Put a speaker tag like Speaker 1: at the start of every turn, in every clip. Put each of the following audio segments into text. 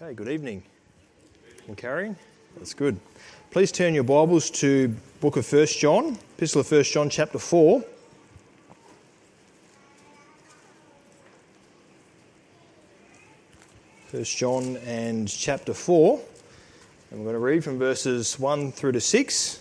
Speaker 1: Okay, good evening. I'm carrying. That's good. Please turn your Bibles to book of 1 John, Epistle of 1 John chapter 4. First John and chapter 4. And we're going to read from verses 1 through to 6.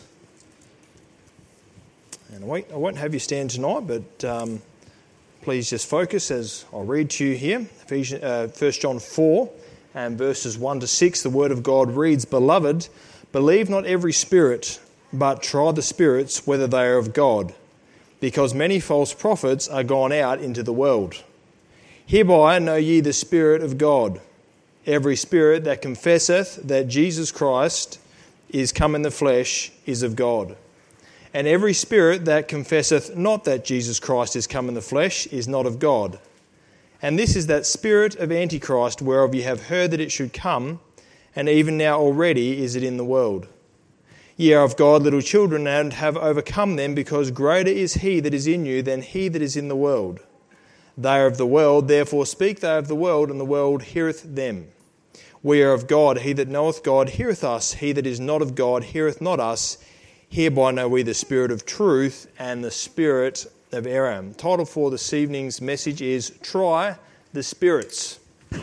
Speaker 1: And I won't have you stand tonight, but please just focus as I'll read to you here. 1 John 4 and verses 1 to 6, the Word of God reads, "Beloved, believe not every spirit, but try the spirits whether they are of God, because many false prophets are gone out into the world. Hereby know ye the Spirit of God. Every spirit that confesseth that Jesus Christ is come in the flesh is of God. And every spirit that confesseth not that Jesus Christ is come in the flesh is not of God. And this is that spirit of Antichrist, whereof ye have heard that it should come, and even now already is it in the world. Ye are of God, little children, and have overcome them, because greater is he that is in you than he that is in the world. They are of the world, therefore speak they of the world, and the world heareth them. We are of God, he that knoweth God heareth us, he that is not of God heareth not us. Hereby know we the spirit of truth and the spirit of error." Title for this evening's message is Try the Spirits.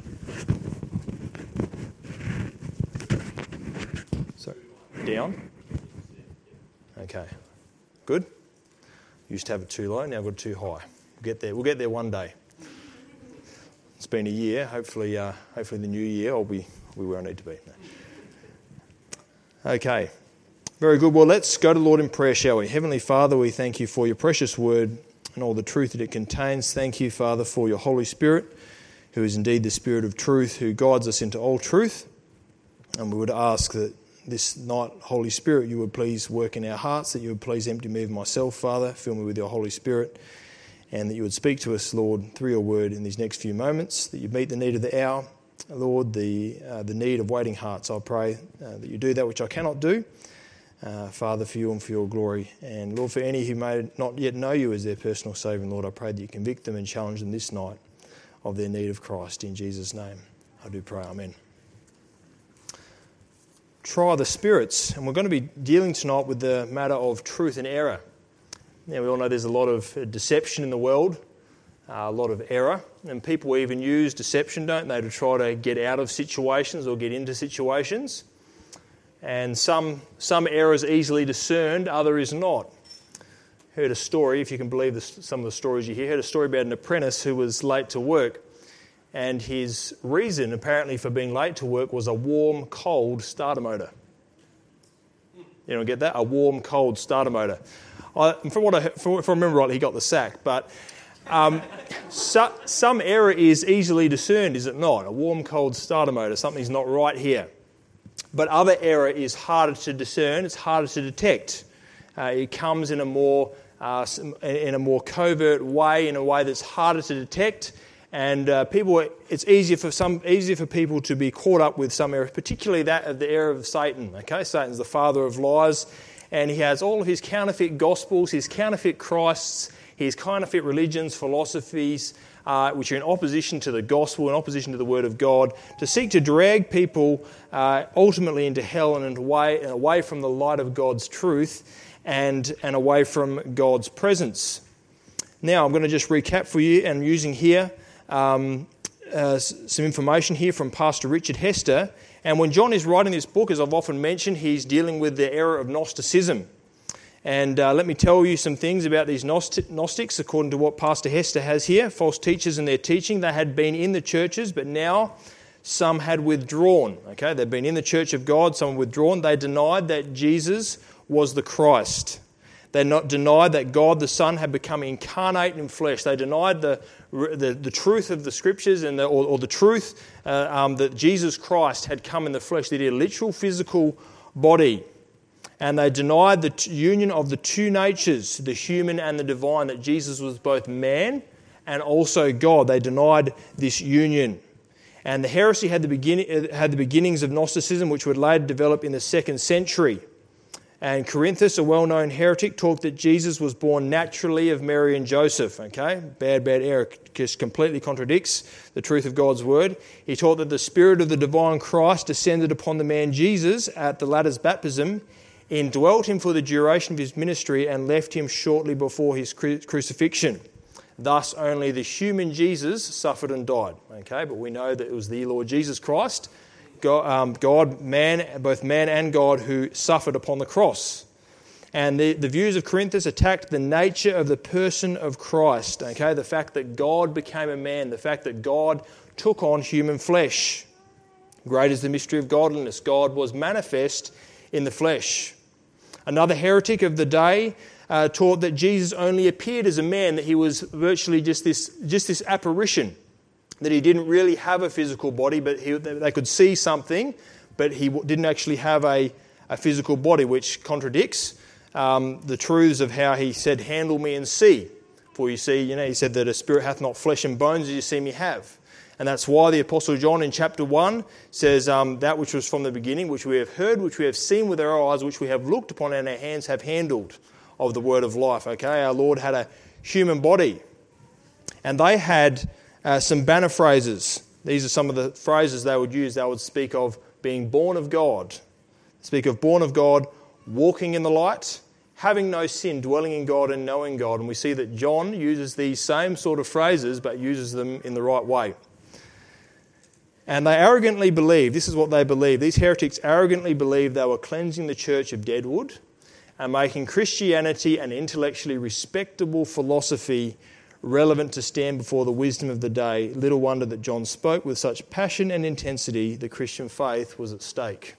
Speaker 1: So, down? Okay. Good. Used to have it too low, now I've got it too high. We'll get there one day. It's been a year. Hopefully the new year I'll be where I need to be. Okay. Very good. Well, let's go to the Lord in prayer, shall we? Heavenly Father, we thank you for your precious word and all the truth that it contains. Thank you, Father, for your Holy Spirit, who is indeed the Spirit of truth, who guides us into all truth. And we would ask that this night, Holy Spirit, you would please work in our hearts, that you would please empty me of myself, Father, fill me with your Holy Spirit, and that you would speak to us, Lord, through your word in these next few moments, that you meet the need of the hour, Lord, the need of waiting hearts. I pray that you do that which I cannot do, Father, for you and for your glory. And Lord, for any who may not yet know you as their personal Saviour, Lord, I pray that you convict them and challenge them this night of their need of Christ. In Jesus' name, I do pray. Amen. Try the spirits. And we're going to be dealing tonight with the matter of truth and error. Now, we all know there's a lot of deception in the world, a lot of error, and people even use deception, don't they, to try to get out of situations or get into situations. And some error is easily discerned, other is not. Heard a story, if you can believe some of the stories you hear, heard a story about an apprentice who was late to work, and his reason apparently for being late to work was a warm, cold starter motor. You don't get that? A warm, cold starter motor. If I remember rightly, he got the sack, but some error is easily discerned, is it not? A warm, cold starter motor, something's not right here. But other error is harder to discern, it's harder to detect. It comes in a more covert way, in a way that's harder to detect, and it's easier for people to be caught up with some error, particularly that of the error of Satan. Okay, Satan's the father of lies, and he has all of his counterfeit gospels, his counterfeit Christs, his counterfeit religions, philosophies, which are in opposition to the gospel, in opposition to the word of God, to seek to drag people ultimately into hell and away from the light of God's truth and away from God's presence. Now, I'm going to just recap for you, and I'm using here some information here from Pastor Richard Hester. And when John is writing this book, as I've often mentioned, he's dealing with the error of Gnosticism. And let me tell you some things about these Gnostics, according to what Pastor Hester has here. False teachers and their teaching, they had been in the churches, but now some had withdrawn. Okay, they'd been in the church of God, some withdrawn. They denied that Jesus was the Christ. They denied that God the Son had become incarnate in flesh. They denied the truth of the Scriptures and the truth that Jesus Christ had come in the flesh, that he had a literal physical body. And they denied the union of the two natures, the human and the divine, that Jesus was both man and also God. They denied this union. And the heresy had the beginnings of Gnosticism, which would later develop in the 2nd century. And Corinthus, a well-known heretic, taught that Jesus was born naturally of Mary and Joseph. Okay, bad error, just completely contradicts the truth of God's word. He taught that the Spirit of the divine Christ descended upon the man Jesus at the latter's baptism, indwelt him for the duration of his ministry, and left him shortly before his crucifixion. Thus, only the human Jesus suffered and died. Okay, but we know that it was the Lord Jesus Christ, God, man, both man and God, who suffered upon the cross. And the views of Corinthus attacked the nature of the person of Christ. Okay, the fact that God became a man, the fact that God took on human flesh. Great is the mystery of godliness. God was manifest in the flesh. Another heretic of the day taught that Jesus only appeared as a man, that he was virtually just this apparition, that he didn't really have a physical body, but they could see something, but he didn't actually have a physical body, which contradicts the truths of how he said, "Handle me and see." For you see, he said that a spirit hath not flesh and bones as you see me have. And that's why the Apostle John in chapter 1 says, that which was from the beginning, which we have heard, which we have seen with our eyes, which we have looked upon and our hands have handled, of the word of life. Okay, our Lord had a human body. And they had some banner phrases. These are some of the phrases they would use. They would speak of being born of God. Speak of born of God, walking in the light, having no sin, dwelling in God and knowing God. And we see that John uses these same sort of phrases, but uses them in the right way. And they arrogantly believe, this is what they believe, these heretics arrogantly believed they were cleansing the church of deadwood and making Christianity an intellectually respectable philosophy relevant to stand before the wisdom of the day. Little wonder that John spoke with such passion and intensity. The Christian faith was at stake.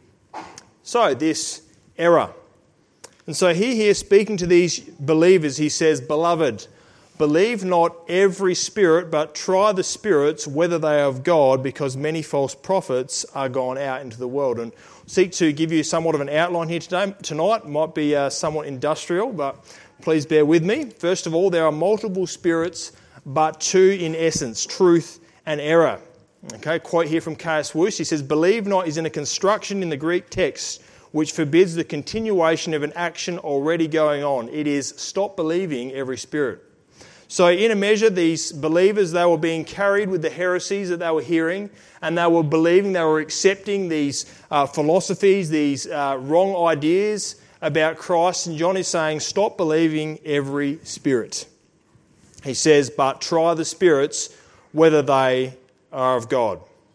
Speaker 1: So this error. And so here speaking to these believers, he says, "Beloved, believe not every spirit, but try the spirits whether they are of God, because many false prophets are gone out into the world." And seek to give you somewhat of an outline here tonight. Might be somewhat industrial, but please bear with me. First of all, there are multiple spirits, but two in essence, truth and error. Okay, quote here from K.S. Wuest. He says, "Believe not is in a construction in the Greek text which forbids the continuation of an action already going on. It is stop believing every spirit." So in a measure, these believers, they were being carried with the heresies that they were hearing, and they were believing, they were accepting these philosophies, these wrong ideas about Christ. And John is saying, stop believing every spirit. He says, but try the spirits whether they are of God.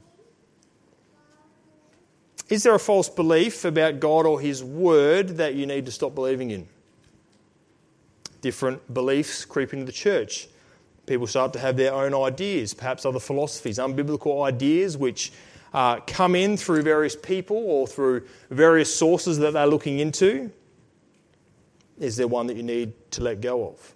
Speaker 1: Is there a false belief about God or His Word that you need to stop believing in? Different beliefs creep into the church. People start to have their own ideas, perhaps other philosophies, unbiblical ideas which come in through various people or through various sources that they're looking into. Is there one that you need to let go of?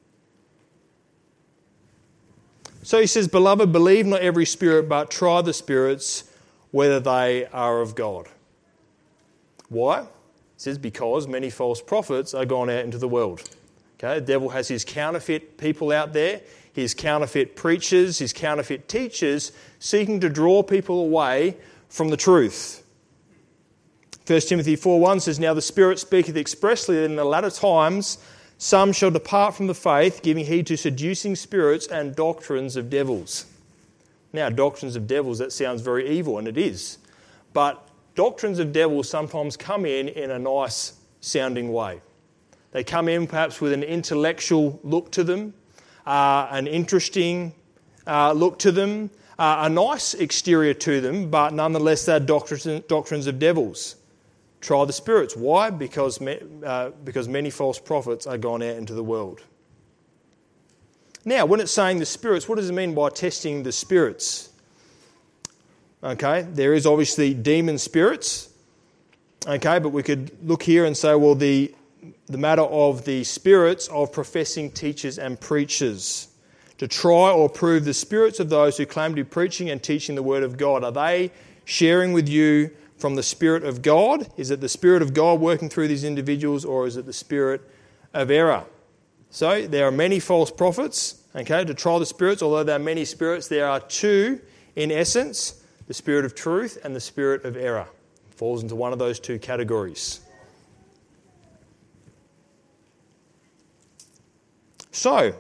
Speaker 1: So he says, "Beloved, believe not every spirit, but try the spirits whether they are of God." Why? He says, because many false prophets are gone out into the world. Okay, the devil has his counterfeit people out there, his counterfeit preachers, his counterfeit teachers, seeking to draw people away from the truth. 1 Timothy 4:1 says, "Now the Spirit speaketh expressly that in the latter times some shall depart from the faith, giving heed to seducing spirits and doctrines of devils." Now, doctrines of devils, that sounds very evil, and it is. But doctrines of devils sometimes come in a nice sounding way. They come in perhaps with an intellectual look to them, an interesting look to them, a nice exterior to them, but nonetheless they're doctrines of devils. Try the spirits. Why? Because many false prophets are gone out into the world. Now, when it's saying the spirits, what does it mean by testing the spirits? Okay, there is obviously demon spirits. Okay, but we could look here and say, well, the matter of the spirits of professing teachers and preachers. To try or prove the spirits of those who claim to be preaching and teaching the word of God. Are they sharing with you from the Spirit of God? Is it the Spirit of God working through these individuals, or is it the spirit of error? So there are many false prophets. Okay, to try the spirits, although there are many spirits, there are two in essence, the spirit of truth and the spirit of error. It falls into one of those two categories. So,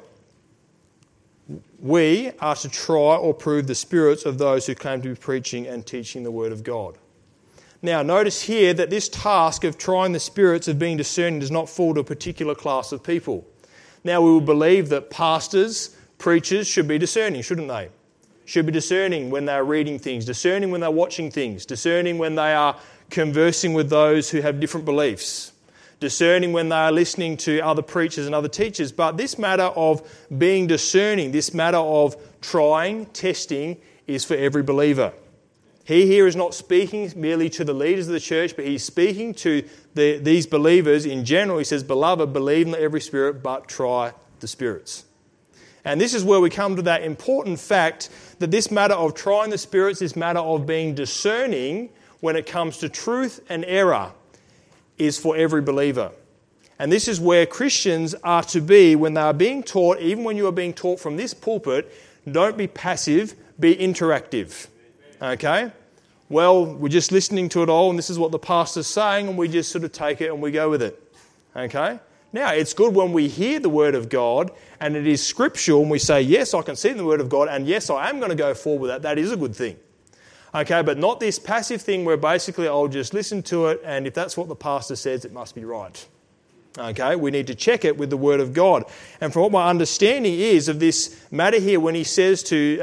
Speaker 1: we are to try or prove the spirits of those who claim to be preaching and teaching the Word of God. Now, notice here that this task of trying the spirits, of being discerning, does not fall to a particular class of people. Now, we will believe that pastors, preachers should be discerning, shouldn't they? Should be discerning when they are reading things, discerning when they're watching things, discerning when they are conversing with those who have different beliefs, discerning when they are listening to other preachers and other teachers. But this matter of being discerning, this matter of trying, testing, is for every believer. He here is not speaking merely to the leaders of the church, but he's speaking to these believers in general. He says, "Beloved, believe in every spirit, but try the spirits." And this is where we come to that important fact that this matter of trying the spirits, this matter of being discerning when it comes to truth and error, is for every believer. And this is where Christians are to be when they are being taught, even when you are being taught from this pulpit. Don't be passive, be interactive. Okay? Well, we're just listening to it all, and this is what the pastor's saying, and we just sort of take it and we go with it. Okay? Now, it's good when we hear the Word of God, and it is scriptural, and we say, yes, I can see the Word of God, and yes, I am going to go forward with that. That is a good thing. Okay, but not this passive thing where basically I'll just listen to it, and if that's what the pastor says, it must be right. Okay, we need to check it with the Word of God. And from what my understanding is of this matter here, when he says to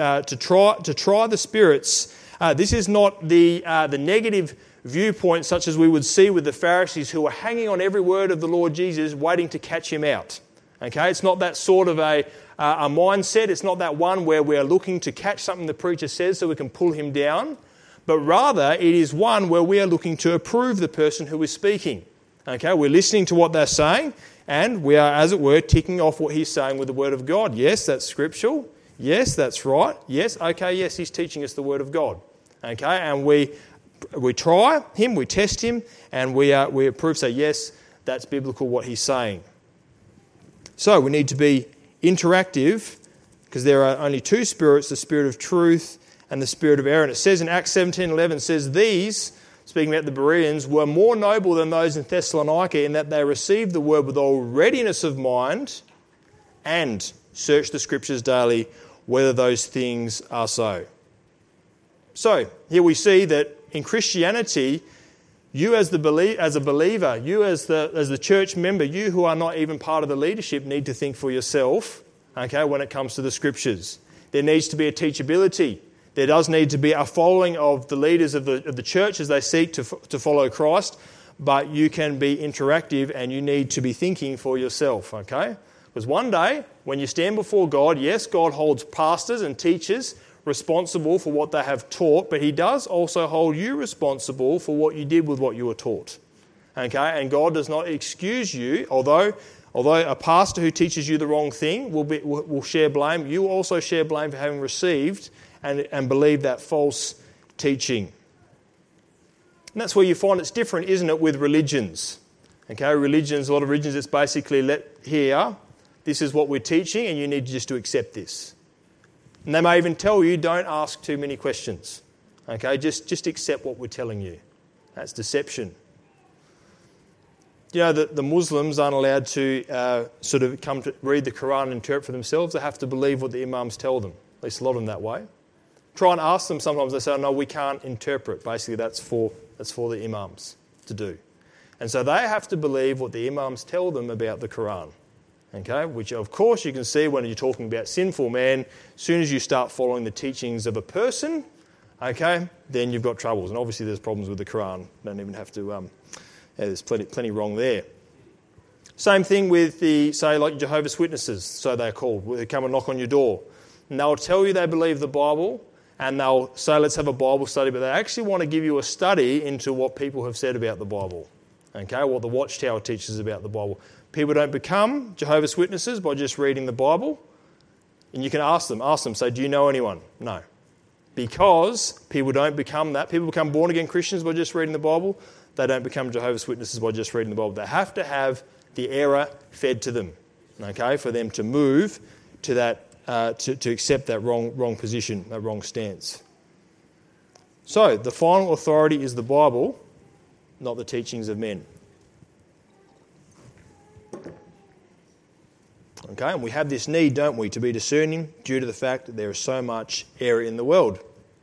Speaker 1: try the spirits, this is not the negative viewpoint such as we would see with the Pharisees who were hanging on every word of the Lord Jesus, waiting to catch him out. Okay, it's not that sort of a mindset. It's not that one where we're looking to catch something the preacher says so we can pull him down, but rather it is one where we are looking to approve the person who is speaking. Okay, we're listening to what they're saying, and we are, as it were, ticking off what he's saying with the Word of God. Yes, that's scriptural. Yes, that's right. Yes, okay, yes, he's teaching us the Word of God. Okay, and we try him, we test him, and we approve, say, yes, that's biblical what he's saying. So we need to be interactive, because there are only two spirits, the spirit of truth and the spirit of error. And it says in Acts 17:11, says, these, speaking about the Bereans, were more noble than those in Thessalonica in that they received the word with all readiness of mind and searched the scriptures daily whether those things are so. So here we see that in Christianity, you as a believer, you as the church member, you who are not even part of the leadership need to think for yourself, okay, when it comes to the scriptures. There needs to be a teachability. There does need to be a following of the leaders of the church as they seek to follow Christ, but you can be interactive and you need to be thinking for yourself, okay? Because one day, when you stand before God, yes, God holds pastors and teachers responsible for what they have taught, but he does also hold you responsible for what you did with what you were taught. Okay, and God does not excuse you, although a pastor who teaches you the wrong thing will share blame, you also share blame for having received and believed that false teaching. And that's where you find it's different, isn't it, with religions? Okay, a lot of religions, it's basically this is what we're teaching and you need just to accept this. And they may even tell you, don't ask too many questions. Okay, just accept what we're telling you. That's deception. You know that the Muslims aren't allowed to sort of come to read the Quran and interpret for themselves. They have to believe what the imams tell them. At least a lot of them that way. Try and ask them sometimes. They say, no, we can't interpret. Basically, that's for the imams to do. And so they have to believe what the imams tell them about the Quran. Okay, which of course you can see when you're talking about sinful man, as soon as you start following the teachings of a person, okay, then you've got troubles. And obviously there's problems with the Quran. Don't even have to, there's plenty wrong there. Same thing with like Jehovah's Witnesses, so they're called. They come and knock on your door. And they'll tell you they believe the Bible, and they'll say, let's have a Bible study, but they actually want to give you a study into what people have said about the Bible. Okay, what the Watchtower teaches about the Bible. People don't become Jehovah's Witnesses by just reading the Bible. And you can ask them, say, do you know anyone? No. Because people don't become that. People become born-again Christians by just reading the Bible. They don't become Jehovah's Witnesses by just reading the Bible. They have to have the error fed to them, okay, for them to move to that, to accept that wrong position, that wrong stance. So, the final authority is the Bible, not the teachings of men. Okay, and we have this need, don't we, to be discerning due to the fact that there is so much error in the world.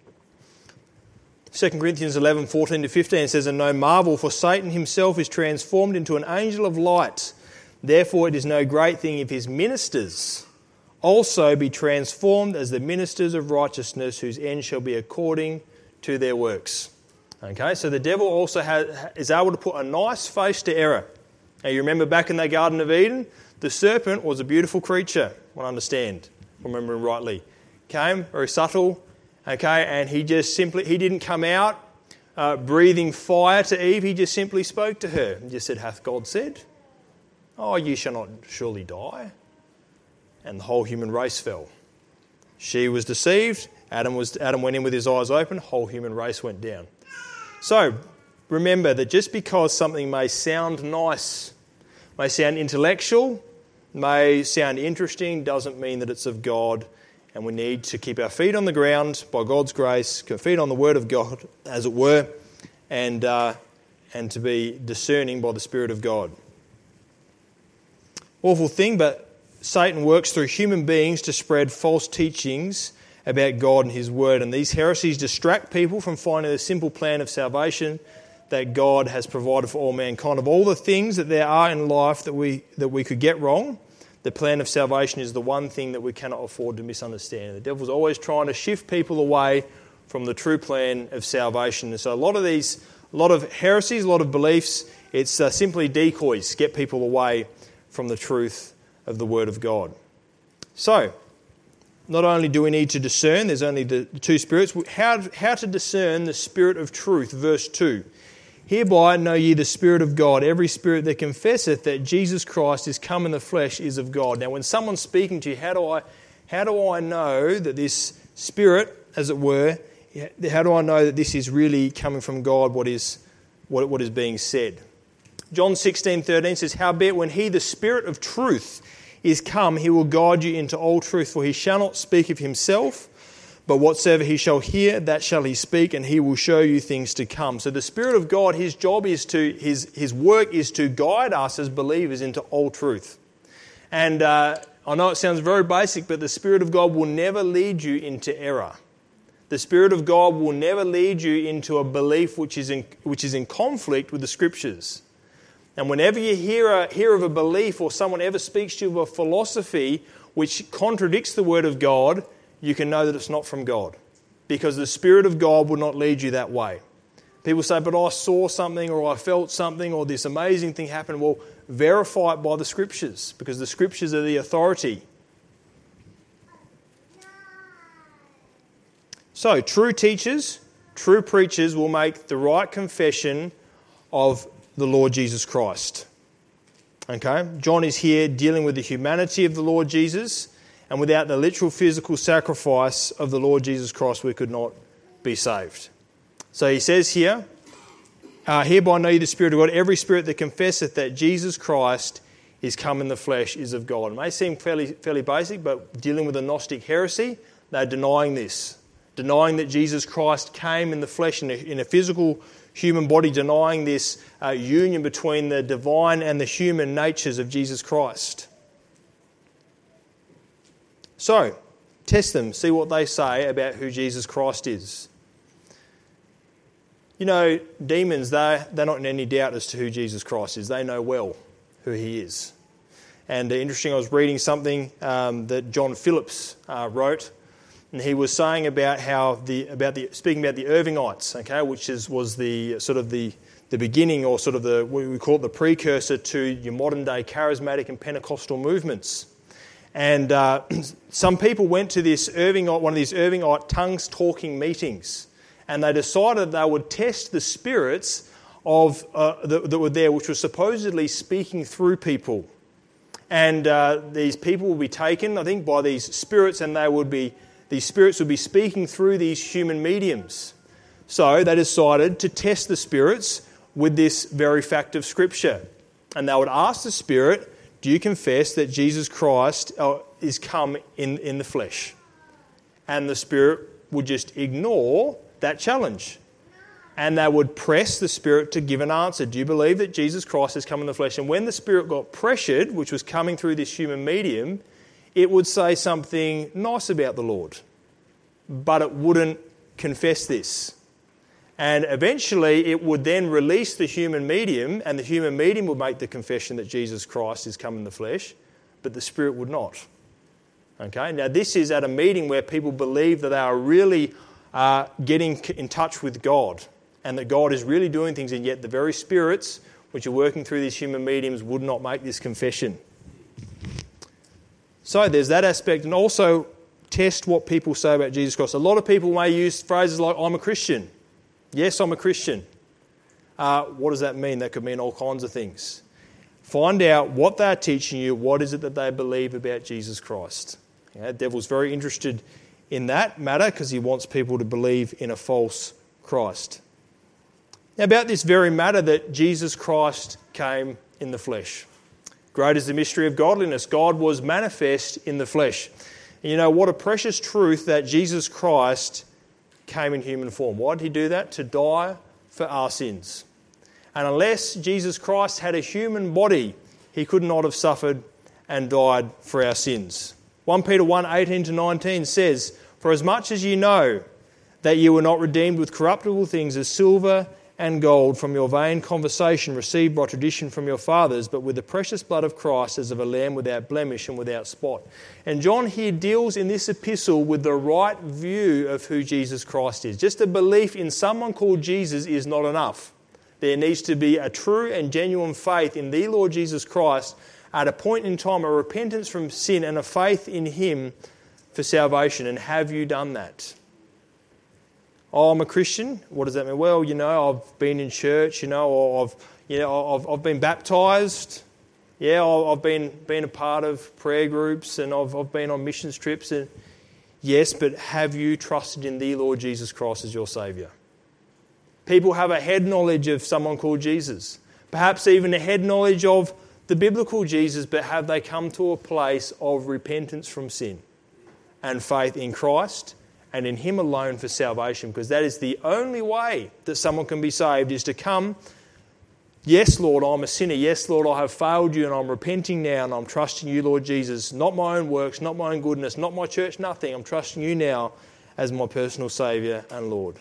Speaker 1: 2 Corinthians 11:14-15 says, "And no marvel, for Satan himself is transformed into an angel of light. Therefore it is no great thing if his ministers also be transformed as the ministers of righteousness, whose end shall be according to their works." Okay, so the devil also is able to put a nice face to error. Now you remember back in the Garden of Eden, the serpent was a beautiful creature, I understand, remembering rightly. Came, very subtle, okay, and he didn't come out breathing fire to Eve, he just simply spoke to her and just said, "Hath God said, oh, you shall not surely die?" And the whole human race fell. She was deceived, Adam went in with his eyes open, whole human race went down. So, remember that just because something may sound nice, may sound intellectual, may sound interesting, doesn't mean that it's of God. And we need to keep our feet on the ground by God's grace, feet on the Word of God, as it were, and to be discerning by the Spirit of God. Awful thing, but Satan works through human beings to spread false teachings about God and His Word. And these heresies distract people from finding the simple plan of salvation that God has provided for all mankind. Of all the things that there are in life that we could get wrong, the plan of salvation is the one thing that we cannot afford to misunderstand. The devil's always trying to shift people away from the true plan of salvation. And so a lot of heresies, a lot of beliefs, it's simply decoys, get people away from the truth of the Word of God. So, not only do we need to discern, there's only the two spirits. How to discern the spirit of truth, verse 2. "Hereby know ye the Spirit of God. Every spirit that confesseth that Jesus Christ is come in the flesh is of God." Now, when someone's speaking to you, how do I know that this spirit, as it were, how do I know that this is really coming from God, what is being said? John 16:13 says, "Howbeit when He, the Spirit of truth, is come, He will guide you into all truth, for He shall not speak of Himself, but whatsoever He shall hear, that shall He speak, and He will show you things to come." So the Spirit of God, His job is His work is to guide us as believers into all truth. And I know it sounds very basic, but the Spirit of God will never lead you into error. The Spirit of God will never lead you into a belief which is in conflict with the Scriptures. And whenever you hear of a belief or someone ever speaks to you of a philosophy which contradicts the Word of God, you can know that it's not from God, because the Spirit of God will not lead you that way. People say, "But I saw something, or I felt something, or this amazing thing happened." Well, verify it by the Scriptures, because the Scriptures are the authority. So, true teachers, true preachers will make the right confession of the Lord Jesus Christ. Okay? John is here dealing with the humanity of the Lord Jesus, and without the literal physical sacrifice of the Lord Jesus Christ, we could not be saved. So he says here, "Hereby know ye the Spirit of God. Every spirit that confesseth that Jesus Christ is come in the flesh is of God." It may seem fairly basic, but dealing with the Gnostic heresy, they're denying this. Denying that Jesus Christ came in the flesh in a physical human body, denying this union between the divine and the human natures of Jesus Christ. So, test them, see what they say about who Jesus Christ is. You know, demons, they're not in any doubt as to who Jesus Christ is. They know well who He is. And interesting, I was reading something that John Phillips wrote, and he was saying about speaking about the Irvingites, okay, which was the sort of the beginning, or sort of what we call it, the precursor to your modern day charismatic and Pentecostal movements. And some people went to one of these Irvingite tongues talking meetings, and they decided they would test the spirits that were there, which were supposedly speaking through people. And these people would be taken, I think, by these spirits, and these spirits would be speaking through these human mediums. So they decided to test the spirits with this very fact of Scripture. And they would ask the spirit, "Do you confess that Jesus Christ is come in the flesh?" And the spirit would just ignore that challenge. and they would press the Spirit to give an answer. Do you believe that Jesus Christ has come in the flesh? And when the Spirit got pressured, which was coming through this human medium, it would say something nice about the Lord, but it wouldn't confess this. And eventually it would then release the human medium, and the human medium would make the confession that Jesus Christ has come in the flesh, but the Spirit would not. Okay, now this is at a meeting where people believe that they are really getting in touch with God, and that God is really doing things, and yet the very spirits which are working through these human mediums would not make this confession. So there's that aspect, and also test what people say about Jesus Christ. A lot of people may use phrases like, I'm a Christian. Yes, I'm a Christian. What does that mean? That could mean all kinds of things. Find out what they're teaching you. What is it that they believe about Jesus Christ? The devil's very interested in that matter because he wants people to believe in a false Christ. Now, about this very matter that Jesus Christ came in the flesh. Great is the mystery of godliness. God was manifest in the flesh. And you know, what a precious truth that Jesus Christ came in human form. Why did he do that? To die for our sins. And unless Jesus Christ had a human body, he could not have suffered and died for our sins. 1 Peter 1:18-19 says, For as much as you know that you were not redeemed with corruptible things as silver and gold from your vain conversation received by tradition from your fathers, but with the precious blood of Christ as of a lamb without blemish and without spot. And John here deals in this epistle with the right view of who Jesus Christ is. Just a belief in someone called Jesus is not enough. There needs to be a true and genuine faith in the Lord Jesus Christ at a point in time, a repentance from sin and a faith in him for salvation. And have you done that? Oh, I'm a Christian. What does that mean? Well, you know, I've been in church, or I've been baptised. Yeah, I've been a part of prayer groups, and I've been on missions trips. And yes, but have you trusted in the Lord Jesus Christ as your Saviour? People have a head knowledge of someone called Jesus, perhaps even a head knowledge of the biblical Jesus, but have they come to a place of repentance from sin and faith in Christ and in him alone for salvation? Because that is the only way that someone can be saved, is to come, yes, Lord, I'm a sinner. Yes, Lord, I have failed you and I'm repenting now and I'm trusting you, Lord Jesus. Not my own works, not my own goodness, not my church, nothing. I'm trusting you now as my personal Saviour and Lord.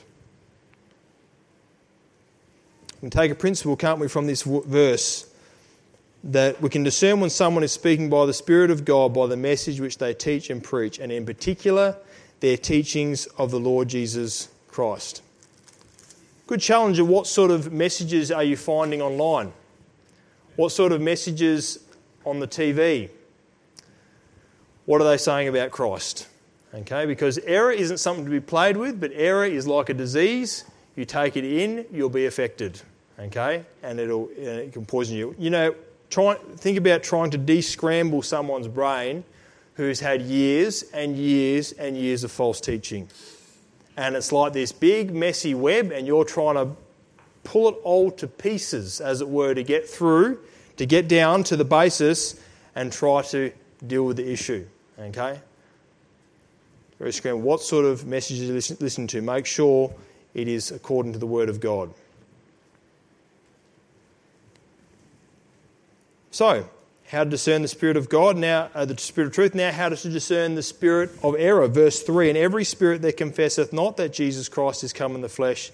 Speaker 1: We can take a principle, can't we, from this verse, that we can discern when someone is speaking by the Spirit of God by the message which they teach and preach, and in particular, their teachings of the Lord Jesus Christ. Good challenge of what sort of messages are you finding online? What sort of messages on the TV? What are they saying about Christ? Okay, because error isn't something to be played with, but error is like a disease. You take it in, you'll be affected. Okay, and it can poison you. You know, think about trying to de-scramble someone's brain who's had years and years and years of false teaching. And it's like this big messy web, and you're trying to pull it all to pieces, as it were, to get through, to get down to the basis and try to deal with the issue. Okay? Very scrambled. What sort of messages you listen to? Make sure it is according to the Word of God. So, how to discern the Spirit of God, now the Spirit of truth, now how to discern the spirit of error. Verse 3, And every spirit that confesseth not that Jesus Christ is come in the flesh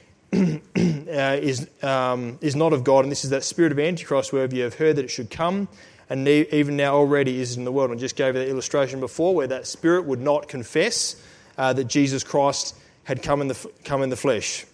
Speaker 1: is not of God, and this is that spirit of Antichrist, whereof you have heard that it should come, and even now already is in the world. I just gave that illustration before, where that spirit would not confess that Jesus Christ had come in the flesh.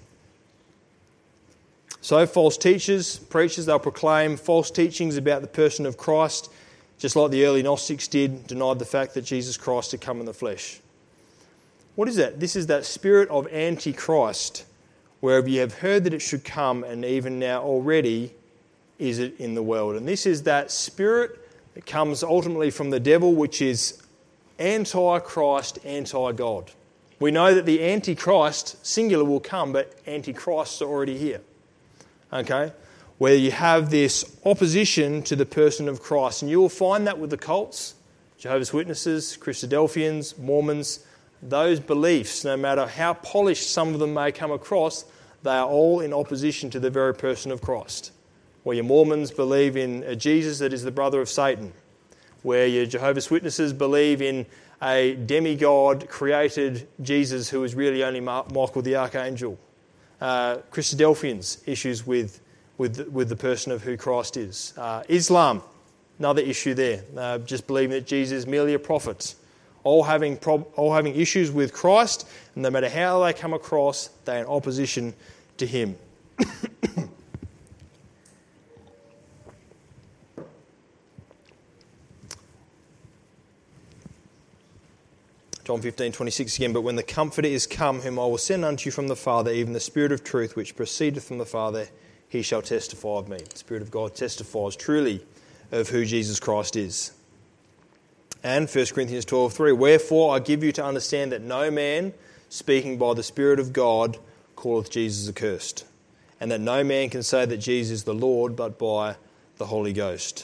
Speaker 1: So false teachers, preachers, they'll proclaim false teachings about the person of Christ, just like the early Gnostics did, denied the fact that Jesus Christ had come in the flesh. What is that? This is that spirit of Antichrist, wherever you have heard that it should come, and even now already is it in the world. And this is that spirit that comes ultimately from the devil, which is anti-Christ, anti-God. We know that the Antichrist, singular, will come, but Antichrists are already here. Okay, where you have this opposition to the person of Christ. And you will find that with the cults, Jehovah's Witnesses, Christadelphians, Mormons. Those beliefs, no matter how polished some of them may come across, they are all in opposition to the very person of Christ. Where your Mormons believe in a Jesus that is the brother of Satan, where your Jehovah's Witnesses believe in a demigod created Jesus who is really only Michael the Archangel. Christadelphians, issues with the person of who Christ is. Islam, another issue there, just believing that Jesus is merely a prophet. All having issues with Christ, and no matter how they come across, they're in opposition to him. John 15:26 again, but when the Comforter is come, whom I will send unto you from the Father, even the Spirit of truth, which proceedeth from the Father, he shall testify of me. The Spirit of God testifies truly of who Jesus Christ is. And 1 Corinthians 12:3, wherefore I give you to understand that no man, speaking by the Spirit of God, calleth Jesus accursed, and that no man can say that Jesus is the Lord but by the Holy Ghost.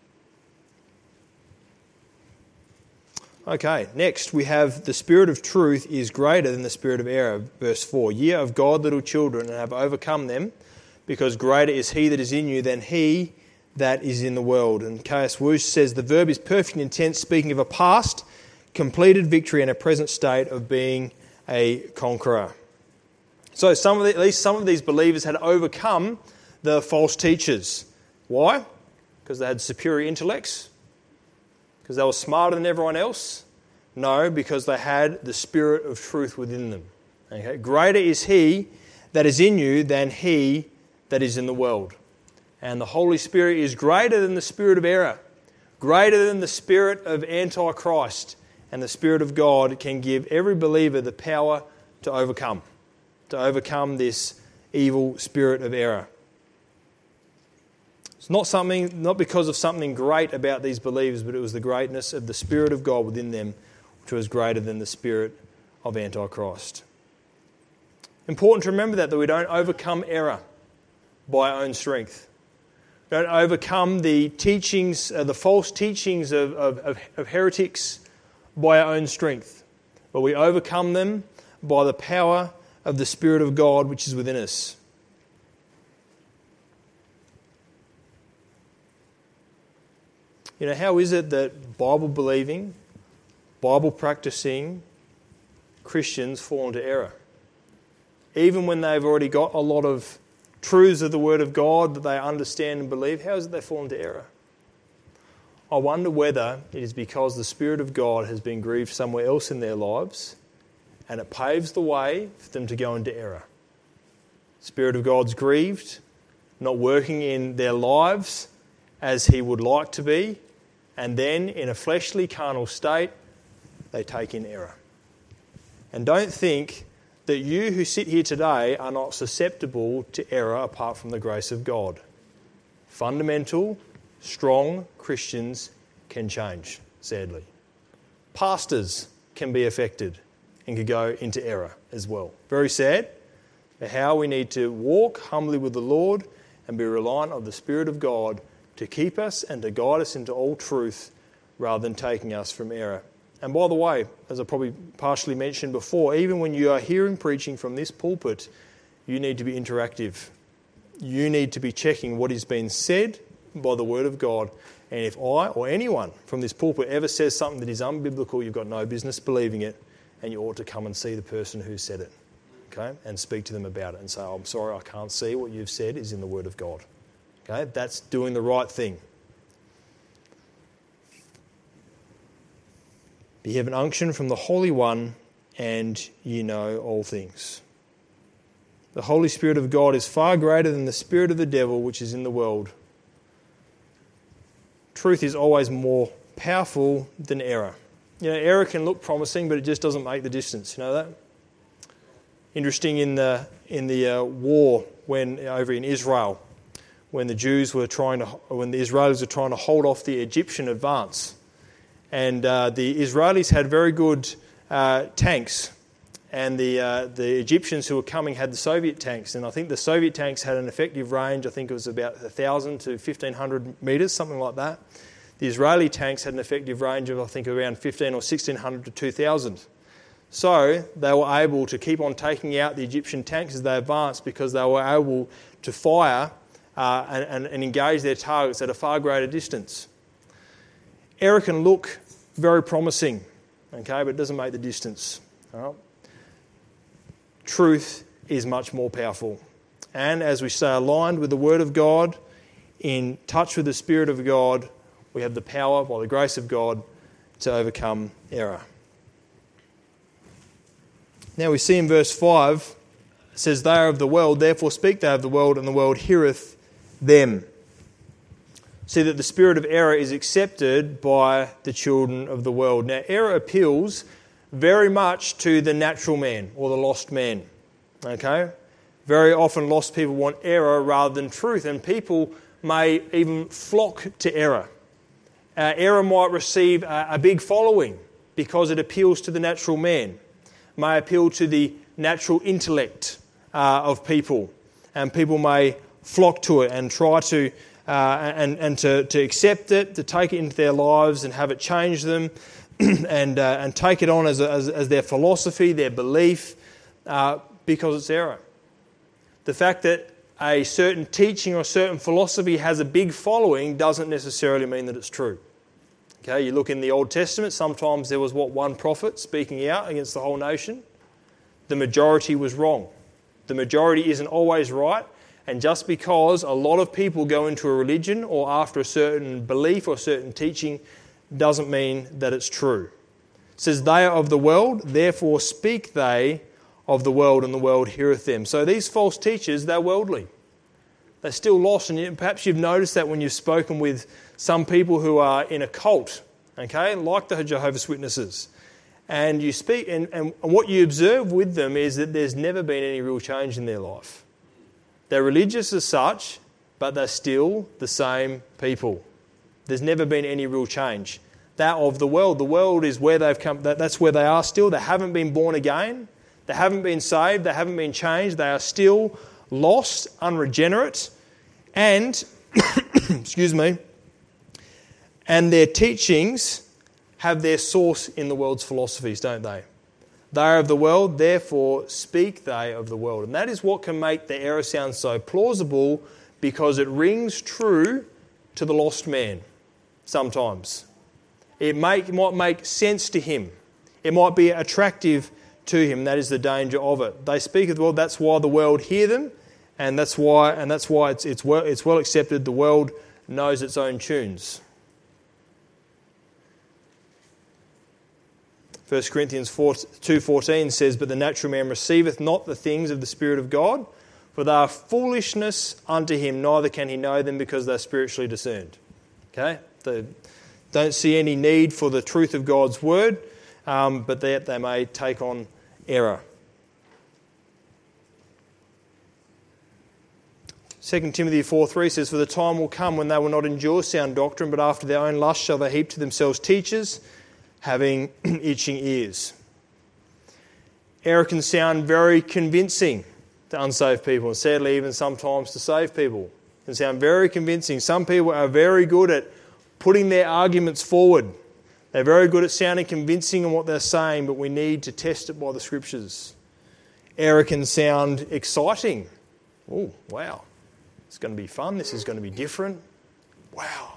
Speaker 1: Okay, next we have the Spirit of truth is greater than the spirit of error. Verse 4, ye are of God, little children, and have overcome them, because greater is he that is in you than he that is in the world. And K.S. Woosh says the verb is perfect in tense, speaking of a past, completed victory and a present state of being a conqueror. So at least some of these believers had overcome the false teachers. Why? Because they had superior intellects? Because they were smarter than everyone else? No, because they had the Spirit of truth within them. Okay? Greater is he that is in you than he that is in the world. And the Holy Spirit is greater than the spirit of error, greater than the spirit of Antichrist. And the Spirit of God can give every believer the power to overcome this evil spirit of error. It's not because of something great about these believers, but it was the greatness of the Spirit of God within them, which was greater than the spirit of Antichrist. Important to remember that we don't overcome error by our own strength. We don't overcome the teachings, the false teachings of heretics by our own strength, but we overcome them by the power of the Spirit of God which is within us. You know, how is it that Bible-believing, Bible-practicing Christians fall into error? Even when they've already got a lot of truths of the Word of God that they understand and believe, how is it they fall into error? I wonder whether it is because the Spirit of God has been grieved somewhere else in their lives and it paves the way for them to go into error. The Spirit of God's grieved, not working in their lives as He would like to be, and then in a fleshly, carnal state, they take in error. And don't think that you who sit here today are not susceptible to error apart from the grace of God. Fundamental, strong Christians can change, sadly. Pastors can be affected and can go into error as well. Very sad. How we need to walk humbly with the Lord and be reliant on the Spirit of God to keep us and to guide us into all truth rather than taking us from error. And by the way, as I probably partially mentioned before, even when you are hearing preaching from this pulpit, you need to be interactive. You need to be checking what is being said by the Word of God. And if I or anyone from this pulpit ever says something that is unbiblical, you've got no business believing it, and you ought to come and see the person who said it, okay, and speak to them about it and say, I'm sorry, I can't see what you've said is in the Word of God. Okay, that's doing the right thing. But you have an unction from the Holy One, and you know all things. The Holy Spirit of God is far greater than the spirit of the devil which is in the world. Truth is always more powerful than error. You know, error can look promising, but it just doesn't make the distance. You know that? Interesting in the war when over in Israel, when the Israelis were trying to hold off the Egyptian advance, and the Israelis had very good tanks, and the Egyptians who were coming had the Soviet tanks, and I think the Soviet tanks had an effective range. I think it was about 1,000 to 1,500 metres, something like that. The Israeli tanks had an effective range of I think around 1,500 or 1,600 to 2,000. So they were able to keep on taking out the Egyptian tanks as they advanced because they were able to fire and engage their targets at a far greater distance. Error can look very promising, okay, but it doesn't make the distance. All right? Truth is much more powerful. And as we stay aligned with the Word of God, in touch with the Spirit of God, we have the power, by the grace of God, to overcome error. Now we see in verse 5, it says, "They are of the world, therefore speak they of the world, and the world heareth them." See that the spirit of error is accepted by the children of the world. Now, error appeals very much to the natural man or the lost man. Okay? Very often lost people want error rather than truth, and people may even flock to error. Error might receive a big following because it appeals to the natural man, may appeal to the natural intellect of people, and people may flock to it and try to to accept it, to take it into their lives and have it change them, and take it on as their philosophy, their belief, because it's error. The fact that a certain teaching or a certain philosophy has a big following doesn't necessarily mean that it's true. Okay, you look in the Old Testament, sometimes there was one prophet speaking out against the whole nation. The majority was wrong. The majority isn't always right, and just because a lot of people go into a religion or after a certain belief or certain teaching doesn't mean that it's true. It says, "They are of the world, therefore speak they of the world, and the world heareth them." So these false teachers, they're worldly. They're still lost, and perhaps you've noticed that when you've spoken with some people who are in a cult, okay, like the Jehovah's Witnesses, and you speak, and what you observe with them is that there's never been any real change in their life. They're religious as such, but they're still the same people. There's never been any real change. That of the world. The world is where they've come. That's where they are still. They haven't been born again. They haven't been saved. They haven't been changed. They are still lost, unregenerate, and excuse me. And their teachings have their source in the world's philosophies, don't they? They are of the world, therefore speak they of the world. And that is what can make the error sound so plausible, because it rings true to the lost man sometimes. It might make sense to him. It might be attractive to him. That is the danger of it. They speak of the world, that's why the world hear them, and that's why it's well accepted. The world knows its own tunes. 1 Corinthians 2:14 says, "But the natural man receiveth not the things of the Spirit of God, for they are foolishness unto him, neither can he know them, because they're spiritually discerned." Okay? They don't see any need for the truth of God's word, but that they may take on error. 2 Timothy 4:3 says, "For the time will come when they will not endure sound doctrine, but after their own lust shall they heap to themselves teachers, having itching ears." Error can sound very convincing to unsaved people, and sadly even sometimes to saved people. It can sound very convincing. Some people are very good at putting their arguments forward. They're very good at sounding convincing in what they're saying, but we need to test it by the Scriptures. Error can sound exciting. Oh, wow. It's going to be fun. This is going to be different. Wow.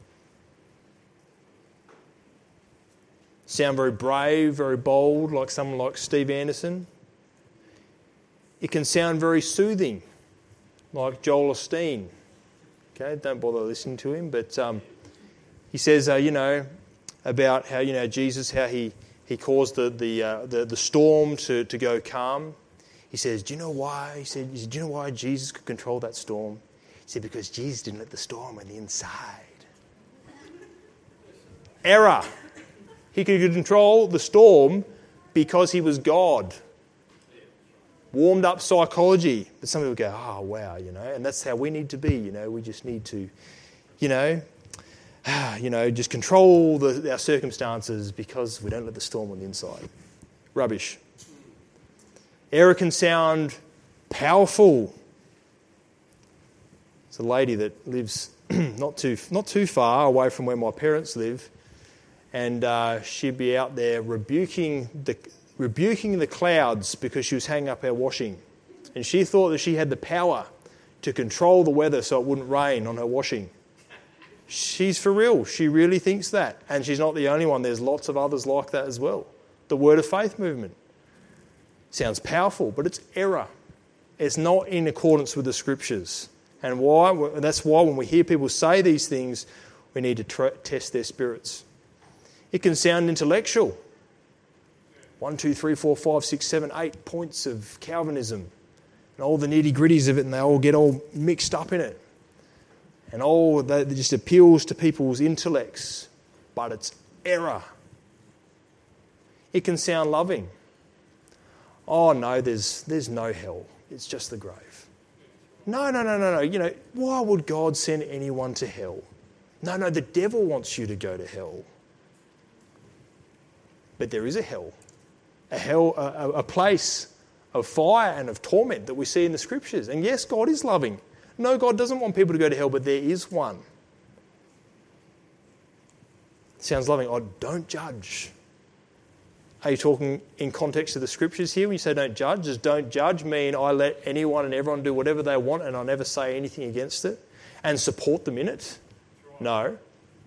Speaker 1: Sound very brave, very bold, like someone like Steve Anderson. It can sound very soothing, like Joel Osteen. Okay, don't bother listening to him, but he says, about how Jesus, how he caused the storm to go calm. He says, "Do you know why?" He said, "Do you know why Jesus could control that storm?" He said, "Because Jesus didn't let the storm on the inside." Error. He could control the storm because he was God. Warmed up psychology. But some people go, "Oh, wow," and that's how we need to be, we just need to, just control our circumstances because we don't let the storm on the inside. Rubbish. Error can sound powerful. It's a lady that lives not too far away from where my parents live, and she'd be out there rebuking rebuking the clouds because she was hanging up her washing. And she thought that she had the power to control the weather so it wouldn't rain on her washing. She's for real. She really thinks that. And she's not the only one. There's lots of others like that as well. The Word of Faith movement. Sounds powerful, but it's error. It's not in accordance with the Scriptures. And that's why when we hear people say these things, we need to test their spirits. It can sound intellectual. 1, 2, 3, 4, 5, 6, 7, 8 points of Calvinism. And all the nitty-gritties of it, and they all get all mixed up in it. And all that just appeals to people's intellects. But it's error. It can sound loving. Oh no, there's no hell. It's just the grave. No. Why would God send anyone to hell? No, the devil wants you to go to hell. But there is a hell. A place of fire and of torment that we see in the Scriptures. And yes, God is loving. No, God doesn't want people to go to hell, but there is one. Sounds loving. Oh, don't judge. Are you talking in context of the Scriptures here when you say don't judge? Does don't judge mean I let anyone and everyone do whatever they want and I never say anything against it and support them in it? No.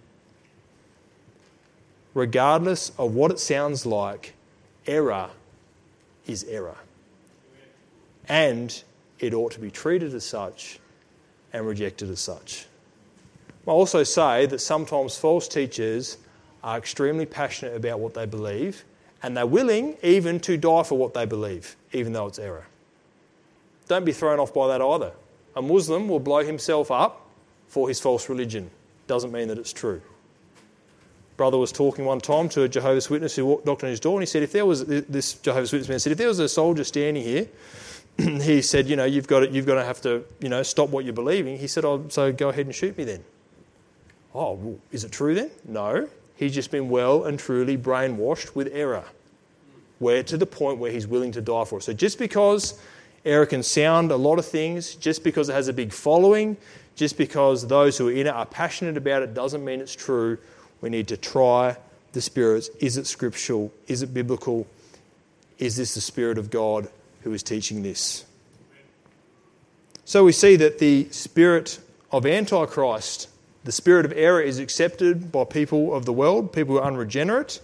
Speaker 1: Regardless of what it sounds like, error is error. And it ought to be treated as such and rejected as such. I'll also say that sometimes false teachers are extremely passionate about what they believe, and they're willing even to die for what they believe, even though it's error. Don't be thrown off by that either. A Muslim will blow himself up for his false religion. Doesn't mean that it's true. Brother was talking one time to a Jehovah's Witness who knocked on his door, and he said, this Jehovah's Witness man said, if there was a soldier standing here, he said, you've got to have to, stop what you're believing. He said, so go ahead and shoot me then. Oh, well, is it true then? No. He's just been well and truly brainwashed with error. Where to the point where he's willing to die for it. So just because error can sound a lot of things, just because it has a big following, just because those who are in it are passionate about it, doesn't mean it's true. We need to try the spirits. Is it scriptural? Is it biblical? Is this the Spirit of God who is teaching this? So we see that the spirit of Antichrist, the spirit of error, is accepted by people of the world, people who are unregenerate.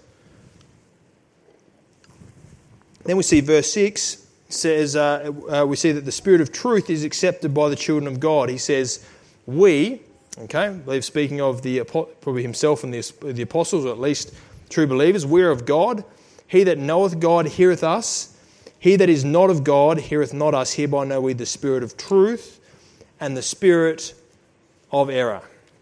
Speaker 1: Then we see verse 6 says, we see that the Spirit of truth is accepted by the children of God. He says, we, I believe speaking of probably himself and the apostles, or at least true believers, we are of God. He that knoweth God heareth us. He that is not of God heareth not us. Hereby know we the spirit of truth and the spirit of error.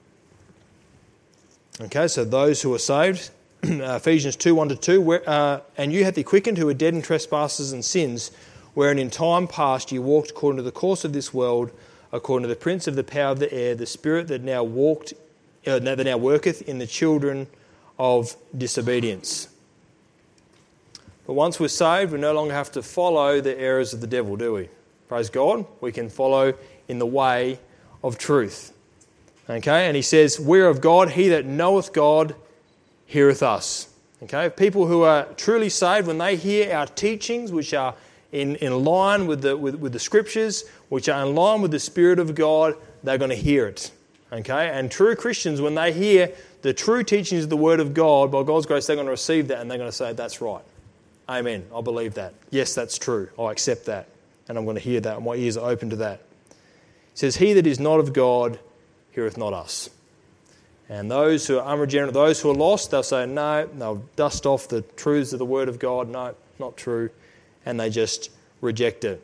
Speaker 1: Okay, so those who are saved, Ephesians 2, 1-2, and you hath he quickened who are dead in trespasses and sins, wherein in time past you walked according to the course of this world, according to the prince of the power of the air, the spirit that now worketh in the children of disobedience. But once we're saved, we no longer have to follow the errors of the devil, do we? Praise God. We can follow in the way of truth. Okay, and he says, we're of God. He that knoweth God heareth us. Okay, people who are truly saved, when they hear our teachings, which are in line with the Scriptures, which are in line with the Spirit of God, they're going to hear it. Okay, and true Christians, when they hear the true teachings of the Word of God, by God's grace, they're going to receive that and they're going to say, that's right. Amen. I believe that. Yes, that's true. I accept that. And I'm going to hear that. And my ears are open to that. It says, he that is not of God heareth not us. And those who are unregenerate, those who are lost, they'll say, no, they'll dust off the truths of the Word of God. No, not true. And they just reject it.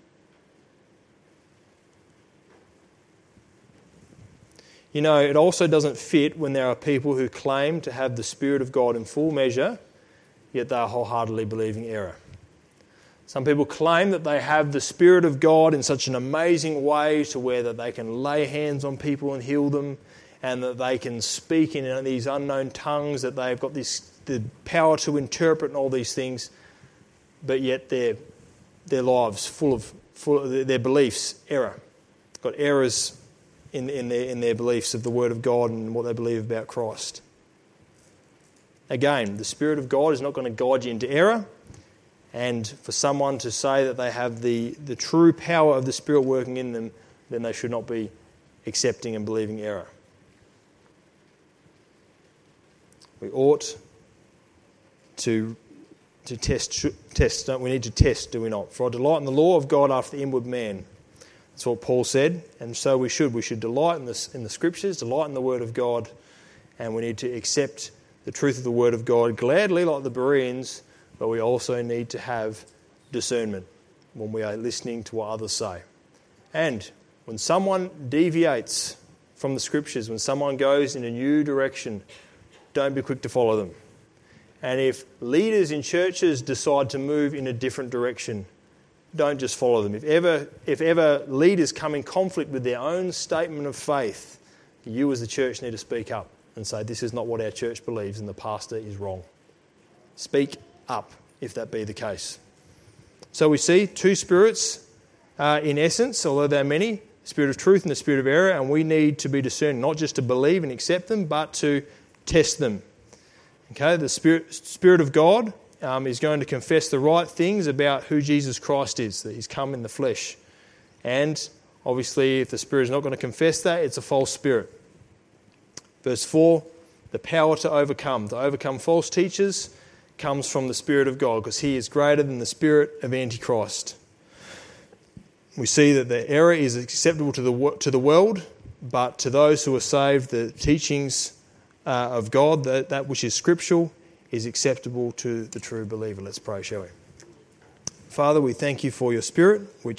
Speaker 1: It also doesn't fit when there are people who claim to have the Spirit of God in full measure, yet they are wholeheartedly believing error. Some people claim that they have the Spirit of God in such an amazing way to where that they can lay hands on people and heal them, and that they can speak in these unknown tongues, that they've got the power to interpret and all these things, but yet their lives full of their beliefs, error. Got errors in their beliefs of the Word of God and what they believe about Christ. Again, the Spirit of God is not going to guide you into error. And for someone to say that they have the true power of the Spirit working in them, then they should not be accepting and believing error. We ought to test, don't we? Need to test, do we not? For I delight in the law of God after the inward man. That's what Paul said, and so we should. We should delight in the Scriptures, delight in the Word of God, and we need to accept the truth of the Word of God gladly like the Bereans, but we also need to have discernment when we are listening to what others say. And when someone deviates from the Scriptures, when someone goes in a new direction, don't be quick to follow them. And if leaders in churches decide to move in a different direction, don't just follow them. If ever leaders come in conflict with their own statement of faith, you as the church need to speak up and say, this is not what our church believes and the pastor is wrong. Speak up if that be the case. So we see two spirits in essence, although there are many, the spirit of truth and the spirit of error, and we need to be discerning, not just to believe and accept them, but to test them. Okay, the Spirit of God is going to confess the right things about who Jesus Christ is, that he's come in the flesh. And obviously, if the Spirit is not going to confess that, it's a false spirit. Verse 4, the power to overcome false teachers comes from the Spirit of God, because he is greater than the spirit of Antichrist. We see that the error is acceptable to the world, but to those who are saved, the teachings of God, that which is scriptural, is acceptable to the true believer. Let's pray, shall we? Father, we thank you for your Spirit, which